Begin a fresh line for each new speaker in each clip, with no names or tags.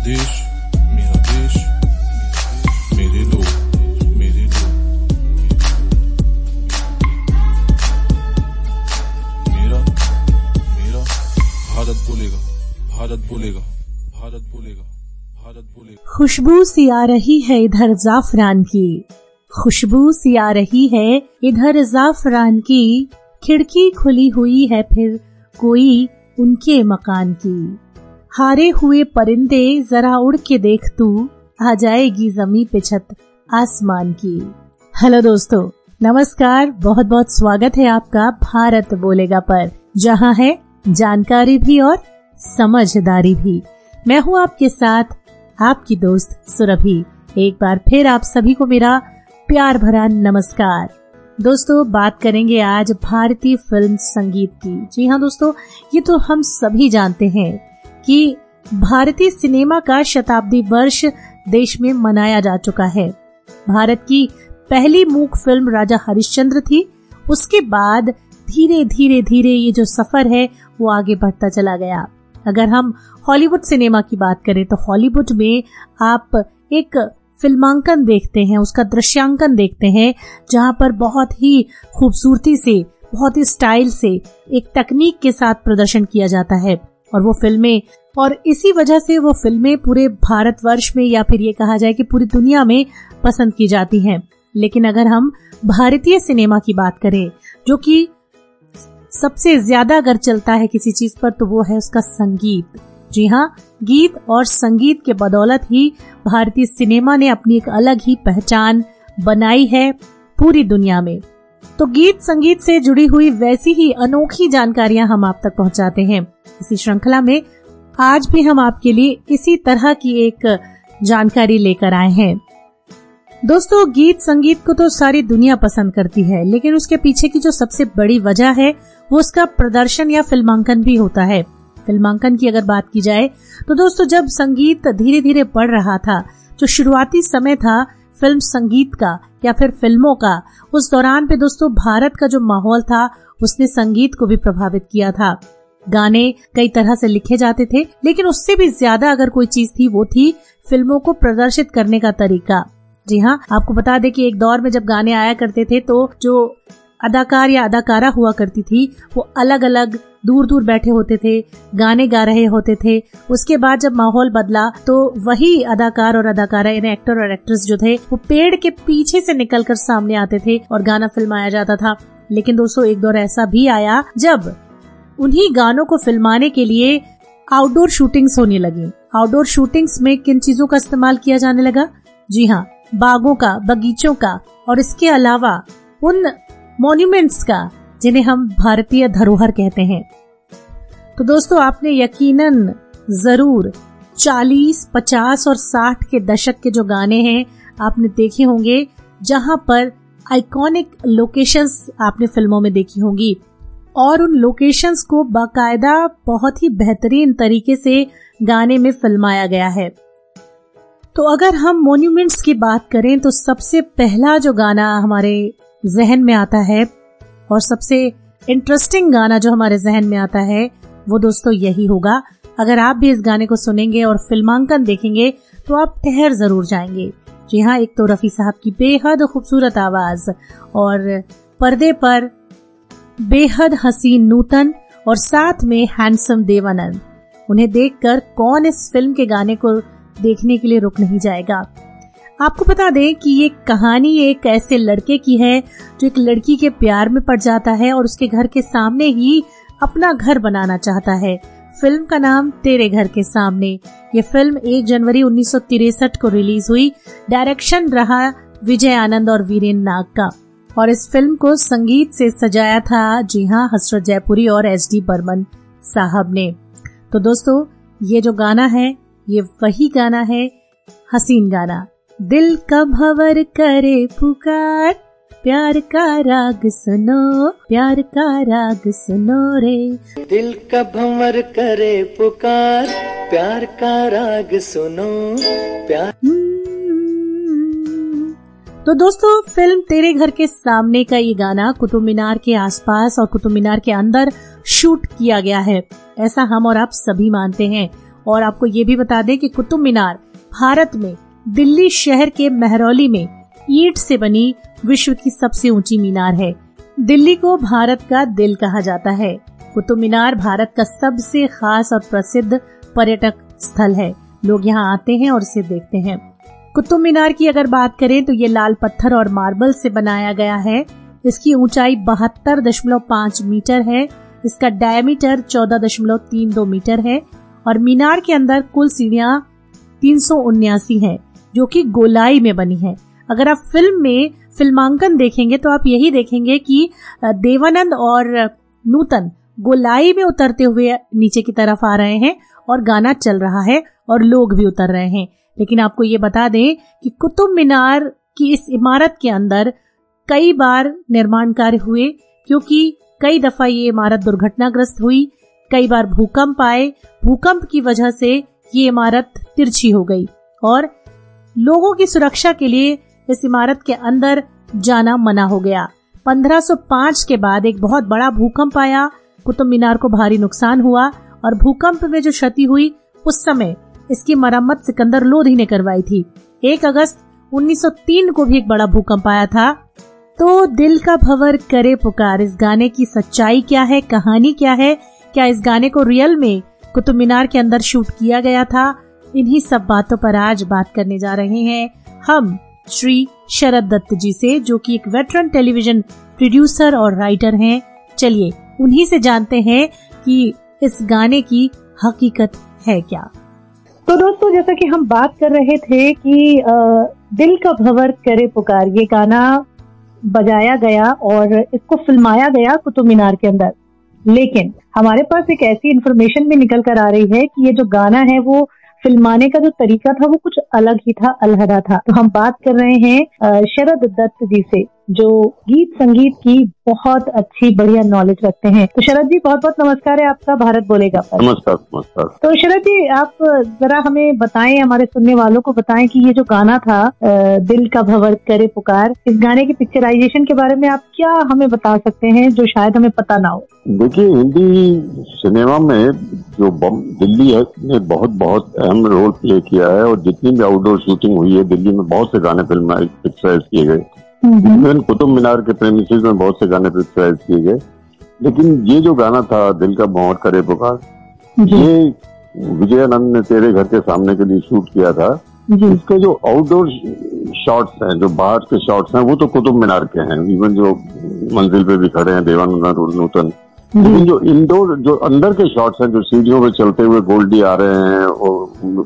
देश मेरा देश, मेरे लोग मेरे लोग, मेरा मेरा भारत बोलेगा, भारत बोलेगा, भारत बोलेगा, भारत बोलेगा।
खुशबू सी आ रही है इधर जाफरान की, खुशबू सी आ रही है इधर जाफरान की, खिड़की खुली हुई है फिर कोई उनके मकान की। हारे हुए परिंदे जरा उड़ के देख तू, आ जाएगी जमीन पे छत आसमान की। हेलो दोस्तों, नमस्कार, बहुत बहुत स्वागत है आपका भारत बोलेगा पर, जहां है जानकारी भी और समझदारी भी। मैं हूं आपके साथ आपकी दोस्त सुरभि। एक बार फिर आप सभी को मेरा प्यार भरा नमस्कार। दोस्तों, बात करेंगे आज भारतीय फिल्म संगीत की। जी हाँ दोस्तों, ये तो हम सभी जानते हैं कि भारतीय सिनेमा का शताब्दी वर्ष देश में मनाया जा चुका है। भारत की पहली मूक फिल्म राजा हरिश्चंद्र थी। उसके बाद धीरे धीरे धीरे ये जो सफर है वो आगे बढ़ता चला गया। अगर हम हॉलीवुड सिनेमा की बात करें तो हॉलीवुड में आप एक फिल्मांकन देखते हैं, उसका दृश्यांकन देखते हैं, जहां पर बहुत ही खूबसूरती से, बहुत ही स्टाइल से, एक तकनीक के साथ प्रदर्शन किया जाता है और वो फिल्में, और इसी वजह से वो फिल्में पूरे भारतवर्ष में या फिर ये कहा जाए कि पूरी दुनिया में पसंद की जाती हैं। लेकिन अगर हम भारतीय सिनेमा की बात करें, जो कि सबसे ज्यादा अगर चलता है किसी चीज पर तो वो है उसका संगीत। जी हाँ, गीत और संगीत के बदौलत ही भारतीय सिनेमा ने अपनी एक अलग ही पहचान बनाई है पूरी दुनिया में। तो गीत संगीत से जुड़ी हुई वैसी ही अनोखी जानकारियां हम आप तक पहुंचाते हैं। इसी श्रृंखला में आज भी हम आपके लिए इसी तरह की एक जानकारी लेकर आए हैं। दोस्तों, गीत संगीत को तो सारी दुनिया पसंद करती है, लेकिन उसके पीछे की जो सबसे बड़ी वजह है वो उसका प्रदर्शन या फिल्मांकन भी होता है। फिल्मांकन की अगर बात की जाए तो दोस्तों, जब संगीत धीरे धीरे बढ़ रहा था, जो शुरुआती समय था फिल्म संगीत का या फिर फिल्मों का, उस दौरान पे दोस्तों भारत का जो माहौल था उसने संगीत को भी प्रभावित किया था। गाने कई तरह से लिखे जाते थे, लेकिन उससे भी ज्यादा अगर कोई चीज थी वो थी फिल्मों को प्रदर्शित करने का तरीका। जी हाँ, आपको बता दें कि एक दौर में जब गाने आया करते थे तो जो अदाकार या अदाकारा हुआ करती थी वो अलग अलग दूर दूर बैठे होते थे, गाने गा रहे होते थे। उसके बाद जब माहौल बदला तो वही अदाकार और अदाकारा यानी एक्टर और एक्ट्रेस जो थे वो पेड़ के पीछे से निकलकर सामने आते थे और गाना फिल्माया जाता था। लेकिन दोस्तों, एक दौर ऐसा भी आया जब उन्हीं गानों को फिल्माने के लिए आउटडोर शूटिंग्स होने लगी। आउटडोर शूटिंग्स में किन चीजों का इस्तेमाल किया जाने लगा? जी हाँ, बागों का, बगीचों का, और इसके अलावा उन मॉन्यूमेंट्स का जिन्हें हम भारतीय धरोहर कहते हैं। तो दोस्तों, आपने यकीनन जरूर 40, 50 और 60 के दशक के जो गाने हैं आपने देखे होंगे, जहां पर आइकॉनिक लोकेशंस आपने फिल्मों में देखी होंगी और उन लोकेशंस को बाकायदा बहुत ही बेहतरीन तरीके से गाने में फिल्माया गया है। तो अगर हम मॉन्यूमेंट्स की बात करें तो सबसे पहला जो गाना हमारे जहन में आता है और सबसे इंटरेस्टिंग गाना जो हमारे जहन में आता है वो दोस्तों यही होगा। अगर आप भी इस गाने को सुनेंगे और फिल्मांकन देखेंगे तो आप ठहर जरूर जाएंगे। जी हाँ, एक तो रफी साहब की बेहद खूबसूरत आवाज और पर्दे पर बेहद हसीन नूतन और साथ में हैंडसम देवानंद। उन्हें देखकर कौन इस फिल्म के गाने को देखने के लिए रुक नहीं जाएगा। आपको बता दें कि ये कहानी एक ऐसे लड़के की है जो एक लड़की के प्यार में पड़ जाता है और उसके घर के सामने ही अपना घर बनाना चाहता है। फिल्म का नाम तेरे घर के सामने। ये फिल्म 1 जनवरी 1963 को रिलीज हुई। डायरेक्शन रहा विजय आनंद और वीरेन नाग का और इस फिल्म को संगीत से सजाया था, जी हाँ, हसरत जयपुरी और SD बर्मन साहब ने। तो दोस्तों, ये जो गाना है ये वही गाना है, हसीन गाना, दिल का भंवर करे पुकार, प्यार का राग सुनो, प्यार का राग सुनो रे।
दिल का भंवर करे पुकार, प्यार का राग सुनो, प्यार।
तो दोस्तों, फिल्म तेरे घर के सामने का ये गाना कुतुब मीनार के आसपास और कुतुब मीनार के अंदर शूट किया गया है, ऐसा हम और आप सभी मानते हैं। और आपको ये भी बता दें कि कुतुब मीनार भारत में दिल्ली शहर के महरौली में ईंट से बनी विश्व की सबसे ऊंची मीनार है। दिल्ली को भारत का दिल कहा जाता है। कुतुब मीनार भारत का सबसे खास और प्रसिद्ध पर्यटक स्थल है। लोग यहाँ आते हैं और इसे देखते हैं। कुतुब मीनार की अगर बात करें तो ये लाल पत्थर और मार्बल से बनाया गया है। इसकी ऊंचाई 72.5 मीटर है। इसका डायमीटर 14.32 मीटर है और मीनार के अंदर कुल सीढ़ियां 379 हैं, जो कि गोलाई में बनी है। अगर आप फिल्म में फिल्मांकन देखेंगे तो आप यही देखेंगे कि देवानंद और नूतन गोलाई में उतरते हुए नीचे की तरफ आ रहे हैं और गाना चल रहा है और लोग भी उतर रहे हैं। लेकिन आपको ये बता दें कि कुतुब मीनार की इस इमारत के अंदर कई बार निर्माण कार्य हुए, क्योंकि कई दफा ये इमारत दुर्घटनाग्रस्त हुई, कई बार भूकंप आए। भूकंप की वजह से ये इमारत तिरछी हो गई और लोगों की सुरक्षा के लिए इस इमारत के अंदर जाना मना हो गया। 1505 के बाद एक बहुत बड़ा भूकंप आया, कुतुब मीनार को भारी नुकसान हुआ और भूकंप में जो क्षति हुई उस समय इसकी मरम्मत सिकंदर लोधी ने करवाई थी। 1 अगस्त 1903 को भी एक बड़ा भूकंप आया था। तो दिल का भंवर करे पुकार, इस गाने की सच्चाई क्या है, कहानी क्या है, क्या इस गाने को रियल में कुतुब मीनार के अंदर शूट किया गया था? इन्हीं सब बातों पर आज बात करने जा रहे हैं हम श्री शरद दत्त जी से, जो कि एक वेटरन टेलीविजन प्रोड्यूसर और राइटर हैं। चलिए उन्हीं से जानते हैं कि इस गाने की हकीकत है क्या।
तो दोस्तों, जैसा कि हम बात कर रहे थे कि दिल का भंवर करे पुकार, ये गाना बजाया गया और इसको फिल्माया गया कुतुब मीनार के अंदर। लेकिन हमारे पास एक ऐसी इन्फॉर्मेशन भी निकल कर आ रही है कि ये जो गाना है वो फिल्माने का जो तरीका था वो कुछ अलग ही था, अलहदा था। तो हम बात कर रहे हैं शरद दत्त जी से, जो गीत संगीत की बहुत अच्छी बढ़िया नॉलेज रखते हैं। तो शरद जी, बहुत बहुत नमस्कार है आपका भारत बोलेगा पर।
नमस्कार नमस्कार।
तो शरद जी, आप जरा हमें बताएं, हमारे सुनने वालों को बताएं कि ये जो गाना था दिल का भंवर करे पुकार, इस गाने की पिक्चराइजेशन के बारे में आप क्या हमें बता सकते हैं जो शायद हमें पता ना हो?
देखिए, हिंदी सिनेमा में जो दिल्ली है ने बहुत अहम रोल प्ले किया है और जितनी भी आउटडोर शूटिंग हुई है दिल्ली में बहुत से गाने फिल्म पिक्चराइज किए गए। इवन कुतुब मीनार के प्रेमिसेस में बहुत से गाने पिक्चराइज किए गए। लेकिन ये जो गाना था दिल का भंवर करे पुकार, ये विजयानंद ने तेरे घर के सामने के लिए शूट किया था। इसके जो आउटडोर शॉट्स हैं, जो बाहर के शॉट्स हैं, वो तो कुतुब मीनार के हैं। इवन जो मंजिल पे भी खड़े हैं देवानंद और नूतन, लेकिन जो इंडोर जो अंदर के शॉट्स हैं, जो सीढ़ियों पे चलते हुए गोल्डी आ रहे हैं और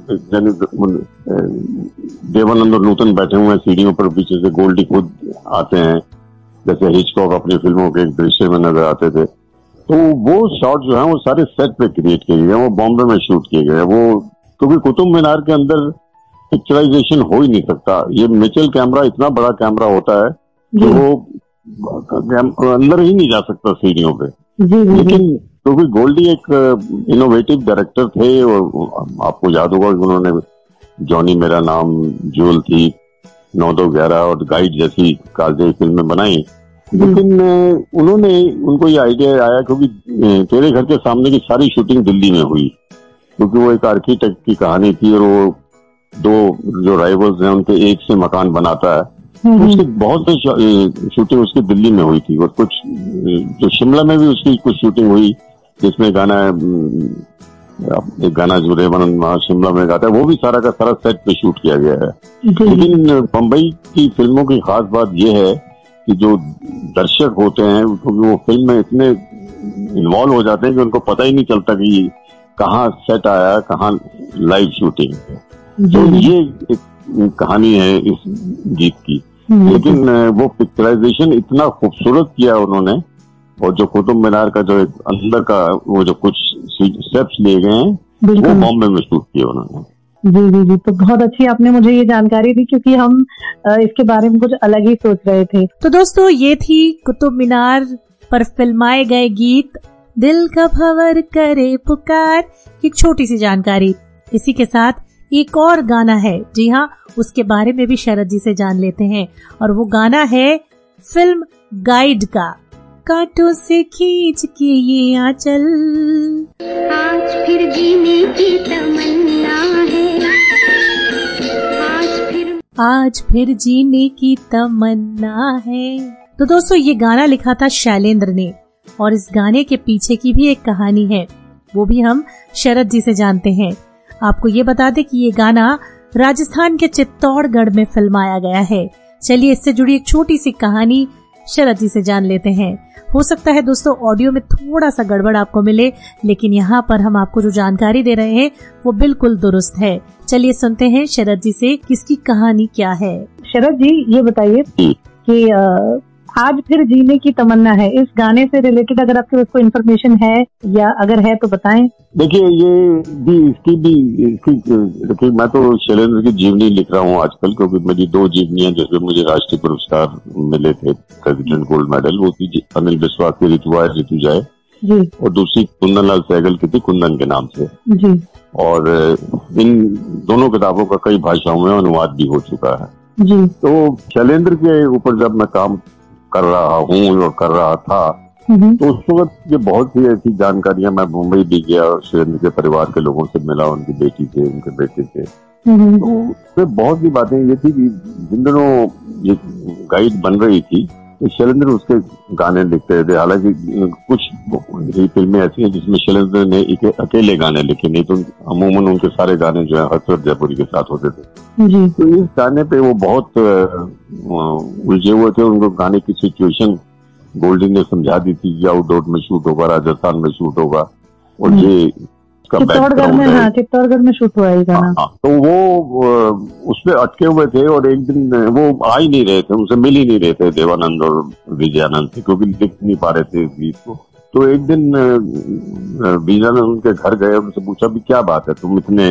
देवानंद और नूतन बैठे हुए हैं सीढ़ियों पर, पीछे से गोल्डी खुद आते हैं, जैसे हिचकॉक अपनी फिल्मों के एक दृश्य में नजर आते थे। तो वो शॉट जो है वो सारे सेट पे क्रिएट किए गए, वो बॉम्बे में शूट किए गए। वो क्योंकि कुतुब मीनार के अंदर पिक्चराइजेशन हो ही नहीं सकता। ये मिचेल कैमरा इतना बड़ा कैमरा होता है कि वो अंदर ही नहीं जा सकता सीढ़ियों पे। लेकिन क्योंकि गोल्डी एक इनोवेटिव डायरेक्टर थे और आपको याद होगा कि उन्होंने जॉनी मेरा नाम, ज्वेल थी, 9-2-11 और गाइड जैसी कालजयी फिल्में बनाई। लेकिन उनको ये आइडिया आया क्योंकि तेरे घर के सामने की सारी शूटिंग दिल्ली में हुई, क्योंकि वो एक आर्किटेक्ट की कहानी थी और वो 2 जो राइवल्स हैं उनके एक से मकान बनाता है। उसकी बहुत सी शूटिंग उसकी दिल्ली में हुई थी और कुछ जो शिमला में भी उसकी कुछ शूटिंग हुई, जिसमें एक गाना जो देवानंद शिमला में गाता है, वो भी सारा का सारा सेट पे शूट किया गया है। लेकिन बम्बई की फिल्मों की खास बात यह है कि जो दर्शक होते हैं क्योंकि वो फिल्म में इतने इन्वॉल्व हो जाते हैं कि उनको पता ही नहीं चलता कि कहाँ सेट आया, कहाँ लाइव शूटिंग। तो ये एक कहानी है इस गीत की। लेकिन वो पिक्चराइजेशन इतना खूबसूरत किया उन्होंने, और जो कुतुब मीनार का जो अंदर का वो जो कुछ स्टेप्स लिए गए हैं वो बॉम्बे में शूट किया उन्होंने।
जी। तो बहुत अच्छी आपने मुझे ये जानकारी दी, क्योंकि हम इसके बारे में कुछ अलग ही सोच रहे थे।
तो दोस्तों, ये थी कुतुब मीनार पर फिल्माए गए गीत दिल का भंवर करे पुकार की छोटी सी जानकारी। इसी के साथ एक और गाना है, जी हाँ, उसके बारे में भी शरद जी से जान लेते हैं। और वो गाना है फिल्म गाइड का, कांटों से खींच के ये आंचल,
आज फिर जीने की तमन्ना।
आज फिर जीने की तमन्ना है। तो दोस्तों ये गाना लिखा था शैलेंद्र ने और इस गाने के पीछे की भी एक कहानी है, वो भी हम शरद जी से जानते हैं। आपको ये बता दें कि ये गाना राजस्थान के चित्तौड़गढ़ में फिल्माया गया है। चलिए इससे जुड़ी एक छोटी सी कहानी शरद जी से जान लेते हैं। हो सकता है दोस्तों ऑडियो में थोड़ा सा गड़बड़ आपको मिले, लेकिन यहाँ पर हम आपको जो जानकारी दे रहे हैं वो बिल्कुल दुरुस्त है। चलिए सुनते हैं शरद जी से किसकी कहानी क्या है।
शरद जी ये बताइए कि आज फिर जीने की तमन्ना है, इस गाने से रिलेटेड अगर आपके पास कोई इन्फॉर्मेशन है या अगर है तो बताएं।
देखिए ये भी देखिए मैं तो शैलेंद्र की जीवनी लिख रहा हूँ आजकल, क्योंकि मेरी 2 जीवनियां जिसमें मुझे राष्ट्रीय पुरस्कार मिले थे, प्रेसिडेंट गोल्ड मेडल, वो थी अनिल विश्वास की ऋतु आए ऋतु जाए
जी, और
दूसरी कुंदन लाल सहगल की थी कुंदन के नाम से
जी। और
इन दोनों किताबों का कई भाषाओं में अनुवाद भी हो चुका है
जी।
तो शैलेंद्र के ऊपर जब मैं काम कर रहा हूँ और कर रहा था तो उस वक्त ये बहुत सी ऐसी जानकारियां, मैं मुंबई भी गया, शैलेंद्र के परिवार के लोगों से मिला, उनकी बेटी से, उनके बेटे से, तो उसमें बहुत सी बातें ये थी कि जिन दिनों ये गाइड बन रही थी तो शैलेंद्र उसके गाने लिखते थे। हालांकि कुछ फिल्में ऐसी हैं जिसमें शैलेंद्र ने अकेले गाने लिखे, नहीं तो अमूमन उनके सारे गाने जो है हसरत जयपुरी के साथ होते थे जी। तो इस गाने पे वो बहुत उलझे हुए थे। उनको गाने की सिचुएशन गोल्डी ने समझा दी थी कि आउटडोर में शूट होगा, राजस्थान में शूट होगा, और ये
चित्तौड़गढ़ में, हाँ, चित्तौड़गढ़ में शूट हुआ है गाना।
तो वो उसमें अटके हुए थे और एक दिन वो आ ही नहीं रहे थे, उनसे मिल ही नहीं रहे थे देवानंद और विजयानंद से, क्योंकि लिख नहीं पा रहे थे इस गीत को। तो एक दिन विजयानंद उनके घर गए, उनसे पूछा भी क्या बात है, तुम इतने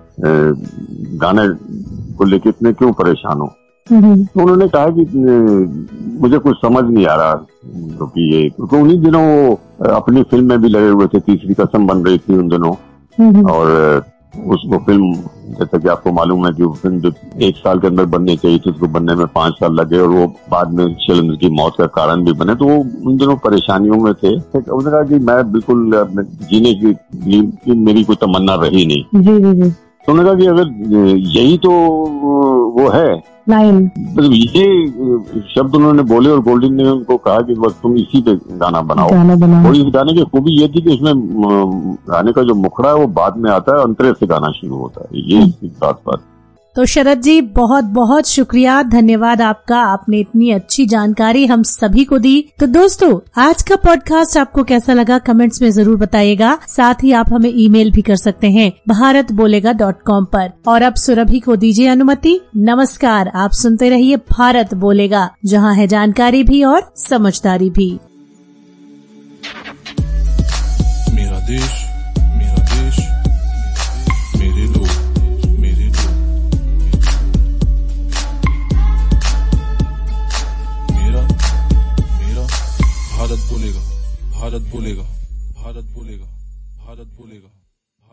गाने को लेकर इतने क्यों परेशान हो? तो उन्होंने कहा कि मुझे कुछ समझ नहीं आ रहा, क्योंकि उन्हीं दिनों वो अपनी फिल्म में भी लगे हुए थे, तीसरी कसम बन रही थी उन दिनों, और उसको फिल्म, जैसा कि आपको मालूम है कि वो फिल्म जो 1 साल के अंदर बननी चाहिए थी उसको बनने में 5 साल लगे, और वो बाद में शैलेंद्र की मौत का कारण भी बने। तो वो उन दिनों परेशानियों में थे। उन्होंने कहा कि मैं बिल्कुल जीने की मेरी कोई तमन्ना रही नहीं।
जी।
तो उन्होंने कहा कि अगर यही तो वो है
लाइन,
मतलब ये शब्द उन्होंने बोले और गोल्डी ने उनको कहा कि बस तुम इसी पे गाना बनाओ। और इस गाने की खूबी ये थी कि इसमें गाने का जो मुखड़ा है वो बाद में आता है, अंतरे से गाना शुरू होता है, ये इसकी खास बात।
तो शरद जी बहुत बहुत शुक्रिया, धन्यवाद आपका, आपने इतनी अच्छी जानकारी हम सभी को दी। तो दोस्तों आज का पॉडकास्ट आपको कैसा लगा कमेंट्स में जरूर बताइएगा। साथ ही आप हमें ईमेल भी कर सकते हैं bharatbolega.com पर। और अब सुरभि को दीजिए अनुमति। नमस्कार, आप सुनते रहिए भारत बोलेगा, जहां है जानकारी भी और समझदारी भी।
मेरा देश, मेरा देश, मेरे लोग, मेरे लोग, मेरा मेरा भारत बोलेगा, भारत बोलेगा, भारत बोलेगा, भारत बोलेगा।